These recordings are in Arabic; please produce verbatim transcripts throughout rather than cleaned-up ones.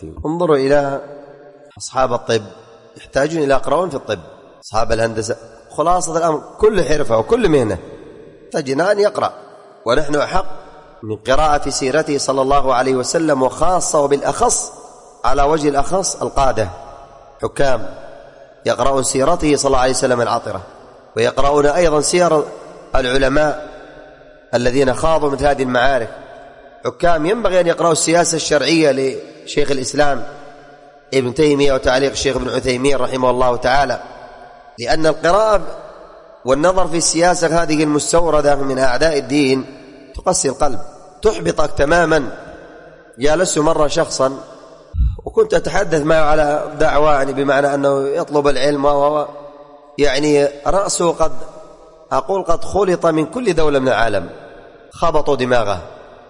انظروا إلى أصحاب الطب، يحتاجون إلى يقرؤون في الطب. أصحاب الهندسة، خلاصة الأمر كل حرفة وكل مهنة تجدنا أن يقرأ، ونحن أحق من قراءة سيرته صلى الله عليه وسلم، وخاصة وبالأخص على وجه الأخص القادة حكام يقرؤون سيرته صلى الله عليه وسلم العطرة، ويقرؤون أيضا سير العلماء الذين خاضوا مثل هذه المعارك. حكام ينبغي أن يقرأوا السياسة الشرعية لشيخ الإسلام ابن تيمية وتعليق الشيخ ابن عثيمين رحمه الله تعالى، لأن القراءة والنظر في السياسة هذه المستوردة من أعداء الدين تقسي القلب، تحبطك تماما. جالست مرة شخصا وكنت أتحدث معه على دعوة، يعني بمعنى أنه يطلب العلم، و يعني رأسه قد أقول قد خلط من كل دولة من العالم، خبطوا دماغه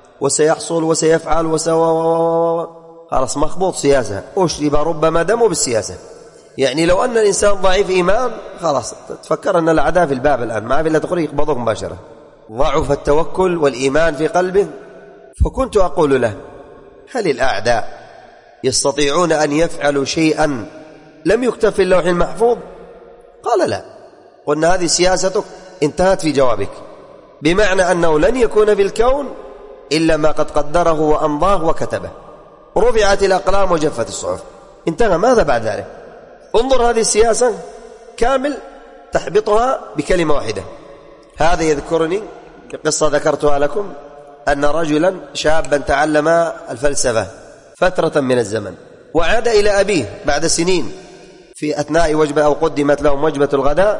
وسيحصل وسيفعل وسوى، خلاص مخبوط سياسة، أشرب ربما دمه بالسياسة. يعني لو أن الإنسان ضعيف إيمان خلاص تفكر أن الأعداء في الباب الآن، ما في إلا تقول يقبضوك مباشرة. ضعف التوكل والإيمان في قلبه. فكنت أقول له: هل الأعداء يستطيعون أن يفعلوا شيئا لم يكتب في اللوح المحفوظ؟ قال: لا. قلنا: هذه سياستك انتهت في جوابك، بمعنى أنه لن يكون في الكون إلا ما قد قدره وأمضاه وكتبه. رفعت الأقلام وجفت الصحف، انتهى. ماذا بعد ذلك؟ انظر هذه السياسة كامل تحبطها بكلمة واحدة. هذا يذكرني قصة ذكرتها لكم، أن رجلا شابا تعلم الفلسفة فترة من الزمن، وعاد إلى أبيه بعد سنين في أثناء وجبة أو قدمت لهم وجبة الغداء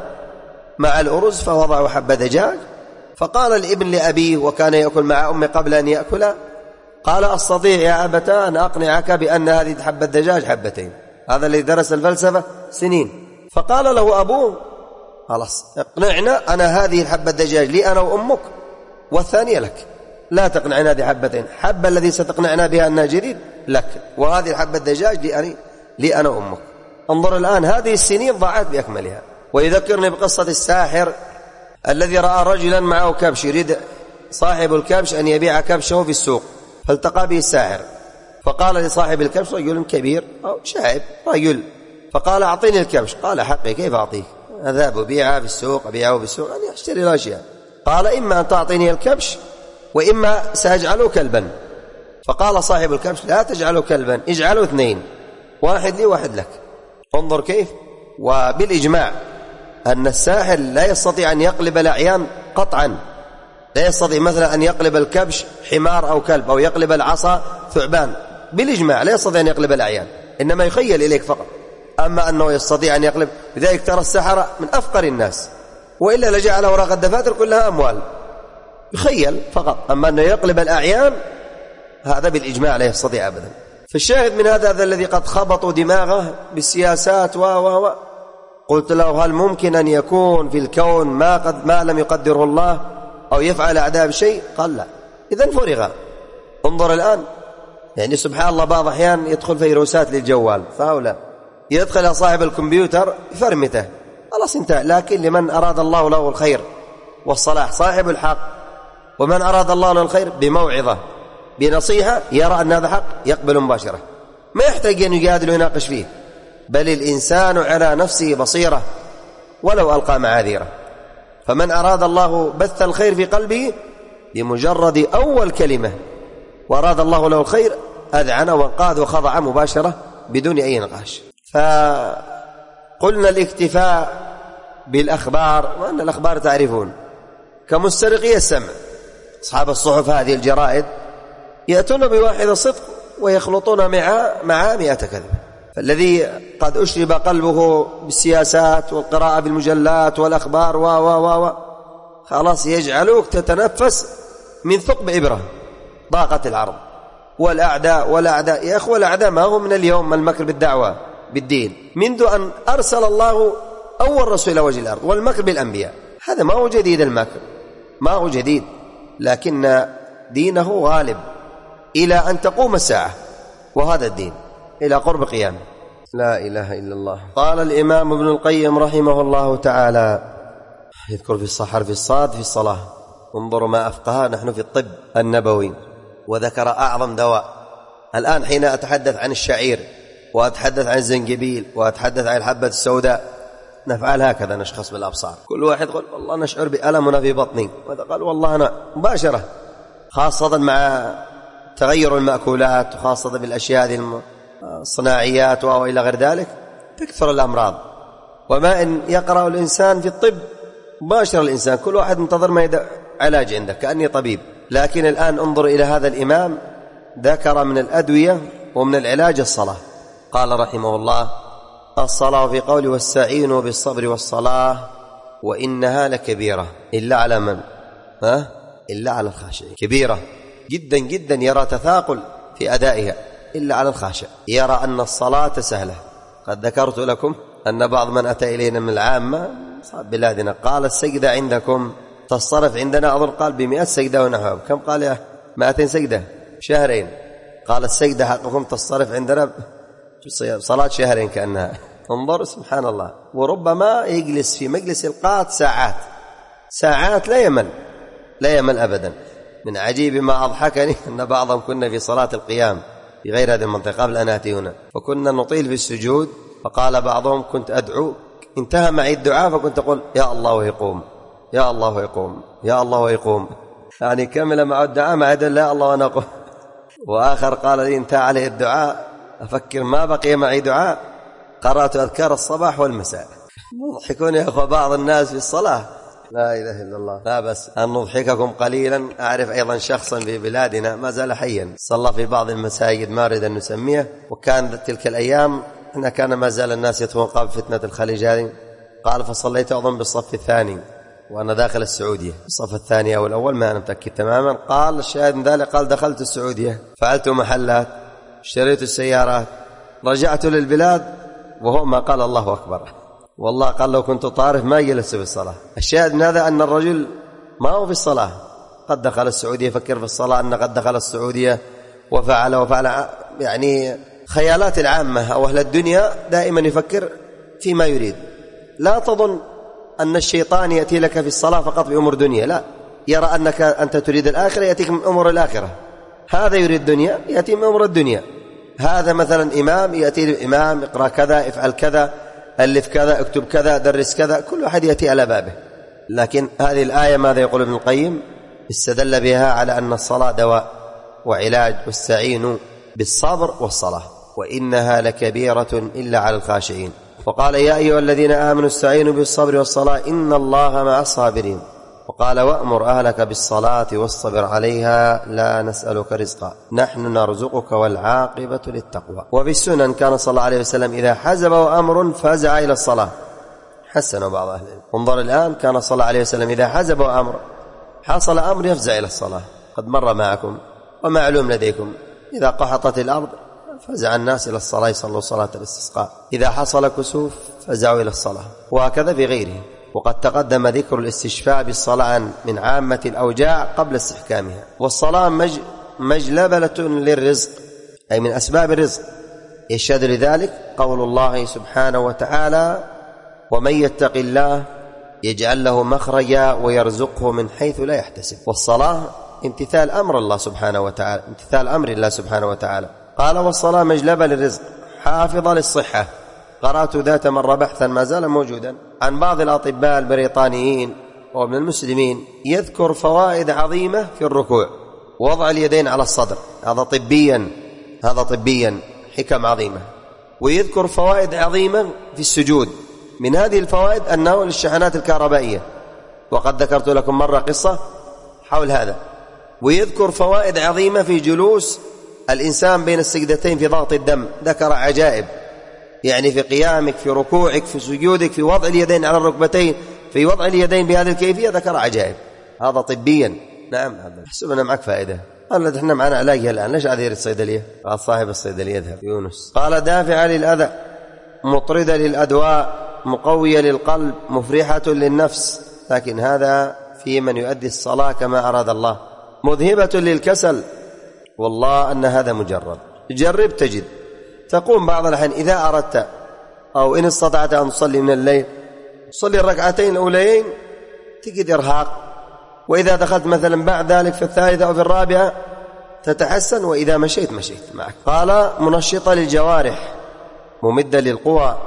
مع الأرز، فوضعوا حبة دجاج، فقال الابن لأبيه وكان يأكل مع أمه قبل أن يأكل، قال: أستطيع يا أبتا أن أقنعك بأن هذه حبة دجاج حبتين. هذا الذي درس الفلسفة سنين. فقال له أبوه: خلاص اقنعنا، أنا هذه الحبة دجاج لي أنا وأمك، والثانية لك، لا تقنعنا هذه حبتين، حبة الذي ستقنعنا بها أنها جديد لك، وهذه الحبة دجاج لي, لي أنا وأمك. انظر الآن هذه السنين ضاعت بأكملها. ويذكرني بقصة الساحر الذي رأى رجلا معه كبش، يريد صاحب الكبش أن يبيع كبشه في السوق، فالتقى به الساحر، فقال لصاحب الكبش: رجل كبير أو شاعب رجل، فقال: أعطيني الكبش. قال: حقي كيف أعطيك؟ أذهب أبيعه في السوق، أبيعه في السوق، أنا أشتري الأشياء. قال: إما أن تعطيني الكبش وإما سأجعله كلبا. فقال صاحب الكبش: لا تجعله كلبا، اجعله اثنين، واحد لي واحد لك. انظر كيف. وبالإجماع أن الساحر لا يستطيع أن يقلب الأعيان قطعا، لا يستطيع مثلا أن يقلب الكبش حمار أو كلب، أو يقلب العصا ثعبان، بالإجماع لا يستطيع أن يقلب الأعيان، إنما يخيل إليك فقط. أما أنه يستطيع أن يقلب، لذلك ترى السحرة من أفقر الناس، وإلا لجعل أوراق الدفاتر كلها أموال، يخيل فقط. أما أنه يقلب الأعيان هذا بالإجماع لا يستطيع أبدا. فالشاهد من هذا هذا الذي قد خبطوا دماغه بالسياسات و و و قلت له: هل ممكن أن يكون في الكون ما قد ما لم يقدره الله، أو يفعل أعداء بشيء؟ قال: لا. إذن فرغ. انظر الآن، يعني سبحان الله، بعض أحيان يدخل فيروسات للجوال، فهؤلاء يدخل صاحب الكمبيوتر يفرمته، خلاص انتهى. لكن لمن أراد الله له الخير والصلاح صاحب الحق، ومن أراد الله له الخير بموعظة بنصيحة يرى أن هذا حق يقبل مباشرة، ما يحتاج أن يجادل ويناقش فيه. بل الإنسان على نفسه بصيرة ولو ألقى معاذيره. فمن أراد الله بث الخير في قلبه بمجرد أول كلمة، وأراد الله له الخير أذعن وانقاد وخضع مباشرة بدون أي نقاش. فقلنا الاكتفاء بالأخبار، وأن الأخبار تعرفون كمسترقي السمع. أصحاب الصحف هذه الجرائد يأتون بواحد صدق ويخلطون مع مع مئة كذب. فالذي قد أشرب قلبه بالسياسات والقراءة بالمجلات والأخبار و و و خلاص يجعلوك تتنفس من ثقب إبرة، ضاقة العرض. والأعداء والأعداء يا أخوة، الأعداء ما هو من اليوم المكر بالدعوة بالدين، منذ أن أرسل الله أول رسول إلى وجه الأرض، والمكر بالأنبياء هذا ما هو جديد. المكر ما هو جديد، لكن دينه غالب إلى أن تقوم الساعة، وهذا الدين إلى قرب قيامه. لا إله إلا الله. قال الإمام ابن القيم رحمه الله تعالى، يذكر في الصحر في الصاد في الصلاة، انظروا ما أفقها نحن في الطب النبوي، وذكر أعظم دواء الآن حين أتحدث عن الشعير وأتحدث عن الزنجبيل وأتحدث عن الحبة السوداء نفعل هكذا، نشخص بالأبصار. كل واحد يقول والله نشعر بألم في بطني، وهذا قال والله أنا مباشرة، خاصة مع تغير المأكولات وخاصة بالأشياء هذه الصناعيات وإلى غير ذلك تكثر الأمراض. وما إن يقرأ الإنسان في الطب مباشرة الإنسان كل واحد منتظر ما يدع علاج عنده كأني طبيب. لكن الآن انظر إلى هذا الإمام ذكر من الأدوية ومن العلاج الصلاة. قال رحمه الله: الصلاة في قول واستعينوا بالصبر والصلاة وإنها لكبيرة إلا على من؟ ها؟ إلا على الخاشعين. كبيرة جدا جدا، يرى تثاقل في أدائها إلا على الخاشع، يرى أن الصلاة سهلة. قد ذكرت لكم أن بعض من أتى إلينا من العامة صاحب بلادنا قال السجدة عندكم تصرف عندنا أظن قال بمئة سجدة ونحوها. كم قال؟ يا مئتين سجدة شهرين. قال السجدة حقكم تصرف عندنا صلاة شهرين كأنها. انظر سبحان الله. وربما يجلس في مجلس القاء ساعات ساعات لا يمل لا يمل أبدا. من عجيب ما أضحكني أن بعضهم كنا في صلاة القيام في غير هذه المنطقة قبل أن آتي هنا، فكنا نطيل في السجود، فقال بعضهم كنت أدعو، انتهى معي الدعاء فكنت أقول يا الله ويقوم يا الله ويقوم يا الله ويقوم، يعني كمل مع الدعاء ما عدا لا الله وأنا أقوم. وآخر قال لي انتهى عليه الدعاء أفكر ما بقي معي دعاء، قرأت أذكار الصباح والمساء. يضحكون يا أخوة بعض الناس في الصلاة، لا إله إلا الله. لا بس أن نضحككم قليلا. أعرف أيضا شخصا في بلادنا ما زال حيا صلى في بعض المساجد ما أريد أن نسميه، وكان تلك الأيام إن كان ما زال الناس يدخلون قبل فتنة الخليج هذه. قال فصليت أظن بالصف الثاني وأنا داخل السعودية، الصف الثاني أو الأول ما أنا متأكد تماما. قال الشاهد من ذلك قال دخلت السعودية فعلت محلات اشتريت السيارات رجعت للبلاد وهو ما قال الله أكبر. والله قال لو كنت طارف ما جلست في الصلاة. الشاهد من هذا أن الرجل ما هو في الصلاة، قد دخل السعودية يفكر في الصلاة أن قد دخل السعودية وفعل وفعل، يعني خيالات العامة أو أهل الدنيا دائما يفكر فيما يريد. لا تظن أن الشيطان يأتي لك في الصلاة فقط بأمور دنيا، لا، يرى أنك أنت تريد الآخرة يأتيك من أمور الآخرة. هذا يريد دنيا يأتي من أمور الدنيا. هذا مثلا إمام يأتي الإمام اقرأ كذا افعل كذا ألف كذا اكتب كذا درس كذا، كل واحد يأتي على بابه. لكن هذه الآية ماذا يقول ابن القيم؟ استدل بها على أن الصلاة دواء وعلاج، واستعينوا بالصبر والصلاة وإنها لكبيرة إلا على الخاشعين. وقال يا أيها الذين آمنوا استعينوا بالصبر والصلاة إن الله مع الصابرين. وقال وأمر أهلك بالصلاة واصطبر عليها لا نسألك رزقا نحن نرزقك والعاقبة للتقوى. وفي السنن كان صلى الله عليه وسلم إذا حزبه أمر فزع إلى الصلاة، حسن بعض أهل العلم. انظر الآن كان صلى الله عليه وسلم إذا حزبه أمر حصل أمر يفزع إلى الصلاة. قد مر معكم ومعلوم لديكم إذا قحطت الأرض فزع الناس إلى الصلاة يصلوا صلاة الاستسقاء، إذا حصل كسوف فزعوا إلى الصلاة، وهكذا في غيره. وقد تقدم ذكر الاستشفاء بالصلاة من عامة الأوجاع قبل استحكامها. والصلاة مج... مجلبلة للرزق أي من أسباب الرزق. يشهد لذلك قول الله سبحانه وتعالى ومن يتق الله يجعل له مخرجا ويرزقه من حيث لا يحتسب. والصلاة امتثال أمر الله سبحانه وتعالى، امتثال أمر الله سبحانه وتعالى. قال والصلاة مجلبة للرزق حافظة للصحة. قرأت ذات مرة بحثا ما زال موجودا عن بعض الأطباء البريطانيين ومن المسلمين يذكر فوائد عظيمة في الركوع، وضع اليدين على الصدر، هذا طبيا هذا طبيا حكم عظيمة. ويذكر فوائد عظيمة في السجود، من هذه الفوائد أنه للشحنات الكهربائية، وقد ذكرت لكم مرة قصة حول هذا. ويذكر فوائد عظيمة في جلوس الإنسان بين السجدتين في ضغط الدم، ذكر عجائب، يعني في قيامك في ركوعك في سجودك في وضع اليدين على الركبتين في وضع اليدين بهذه الكيفية، ذكر عجائب. هذا طبيا. نعم حسبنا معك فائدة. قال احنا معنا علاجها الآن، ليش عذير الصيدلية؟ قال صاحب الصيدلية يذهب يونس. قال دافعة للأذى مطردة للأدواء مقوية للقلب مفرحة للنفس، لكن هذا في من يؤدي الصلاة كما أراد الله. مذهبة للكسل، والله أن هذا مجرد، جرب تجد. تقوم بعض الأحيان إذا أردت أو إن استطعت أن تصلي من الليل صلي الركعتين الأوليين تجد إرهاق، وإذا دخلت مثلا بعد ذلك في الثالثة أو في الرابعة تتحسن، وإذا مشيت مشيت معك. قال منشطة للجوارح، ممدة للقوى،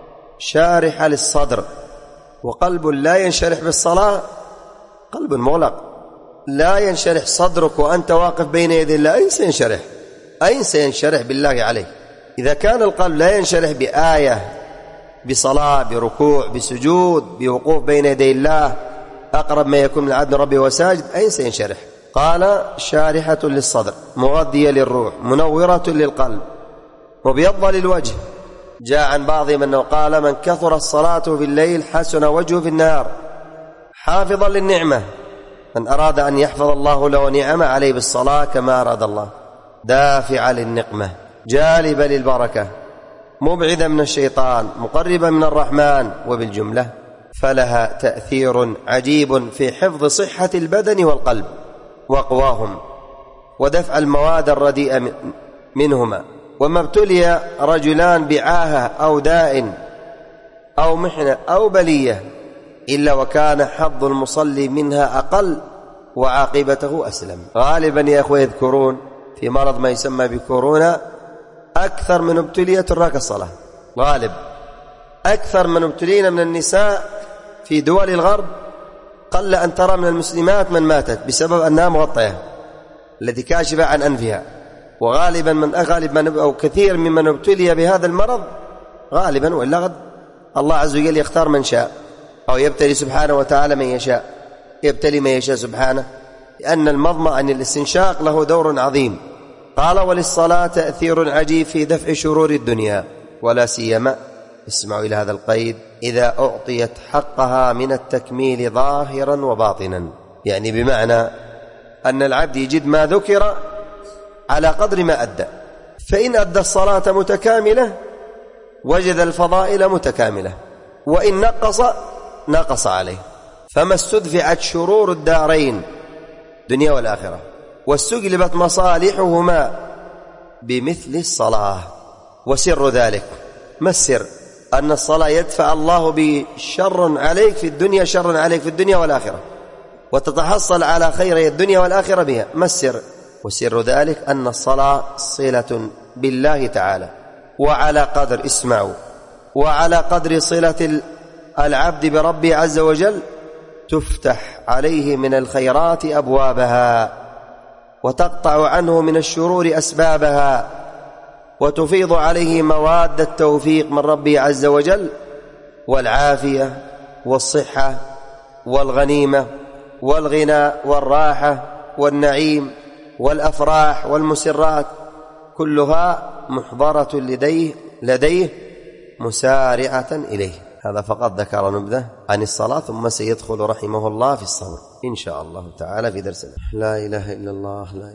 شارحة للصدر. وقلب لا ينشرح بالصلاة قلب مغلق، لا ينشرح صدرك وأنت واقف بين يدي الله، أين سينشرح؟ أين سينشرح بالله عليك؟ إذا كان القلب لا ينشرح بآية، بصلاة، بركوع، بسجود، بوقوف بين يدي الله أقرب ما يكون من العبد ربه وساجد، أين سينشرح؟ قال شارحة للصدر، مغذية للروح، منورة للقلب، مبيضة للوجه. جاء عن بعضهم أنه قال من كثر الصلاة في الليل حسن وجهه في النهار، حافظا للنعمة. من أراد أن يحفظ الله له نعمة عليه بالصلاة كما أراد الله، دافعة للنقمة، جالبة للبركة، مبعدة من الشيطان، مقربة من الرحمن. وبالجملة فلها تأثير عجيب في حفظ صحة البدن والقلب وقواهم، ودفع المواد الرديئة منهما. وما ابتلي رجلان بعاهة أو داء أو محنة أو بلية إلا وكان حظ المصلي منها أقل وعاقبته أسلم. غالبا يا أخوة يذكرون في مرض ما يسمى بكورونا أكثر من ابتلية تراك الصلاة، غالب أكثر من ابتلينا من النساء في دول الغرب. قل أن ترى من المسلمات من ماتت بسبب أنها مغطية التي كاشفة عن أنفها. وغالبا من أغالب من أو كثير ممن ابتلي بهذا المرض غالبا، وإلا غد الله عز وجل يختار من شاء، أو يبتلي سبحانه وتعالى من يشاء، يبتلي من يشاء سبحانه، لأن المضمى عن الاستنشاق له دور عظيم. قال وللصلاة تأثير عجيب في دفع شرور الدنيا، ولا سيما، اسمعوا إلى هذا القيد، إذا أعطيت حقها من التكميل ظاهرا وباطنا. يعني بمعنى أن العبد يجد ما ذكر على قدر ما أدى، فإن أدى الصلاة متكاملة وجد الفضائل متكاملة، وإن نقص نقص عليه. فما استدفعت شرور الدارين دنيا والآخرة واستجلبت مصالحهما بمثل الصلاة. وسر ذلك، ما السر؟ أن الصلاة يدفع الله بشر عليك في الدنيا، شر عليك في الدنيا والآخرة، وتتحصل على خير الدنيا والآخرة بها. ما السر؟ وسر ذلك أن الصلاة صلة بالله تعالى، وعلى قدر، اسمعوا، وعلى قدر صلة العبد بربه عز وجل تفتح عليه من الخيرات أبوابها، وتقطع عنه من الشرور أسبابها، وتفيض عليه مواد التوفيق من ربه عز وجل، والعافية والصحة والغنيمة والغنى والراحة والنعيم والأفراح والمسرات، كلها محضرة لديه لديه مسارعة إليه. هذا فقط ذكر نبذة عن الصلاة، ثم سيدخل رحمه الله في الصبر إن شاء الله تعالى في درسنا. لا إله إلا الله. لا